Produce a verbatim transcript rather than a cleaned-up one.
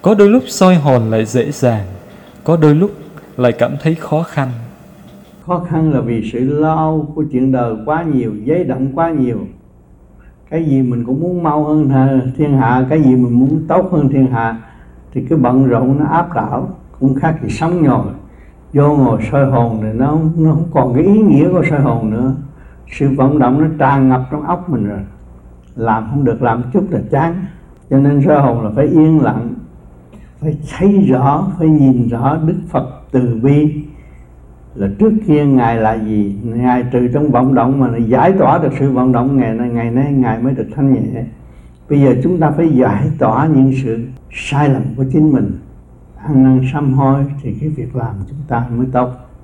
Có đôi lúc soi hồn lại dễ dàng, có đôi lúc lại cảm thấy khó khăn. Khó khăn là vì sự lo của chuyện đời quá nhiều, giấy động quá nhiều. Cái gì mình cũng muốn mau hơn thiên hạ, cái gì mình muốn tốt hơn thiên hạ, thì cái bận rộn nó áp đảo. Cũng khác gì sống nhồi, vô ngồi soi hồn thì nó, nó không còn cái ý nghĩa của soi hồn nữa. Sự vận động nó tràn ngập trong óc mình rồi, làm không được, làm chút là chán. Cho nên soi hồn là phải yên lặng, phải thấy rõ, phải nhìn rõ Đức Phật từ bi là trước kia Ngài là gì. Ngài trừ trong vọng động mà giải tỏa được sự vọng động, ngày nay, ngày nay Ngài mới được thanh nhẹ. Bây giờ chúng ta phải giải tỏa những sự sai lầm của chính mình, ăn năn sám hối thì cái việc làm chúng ta mới tốt.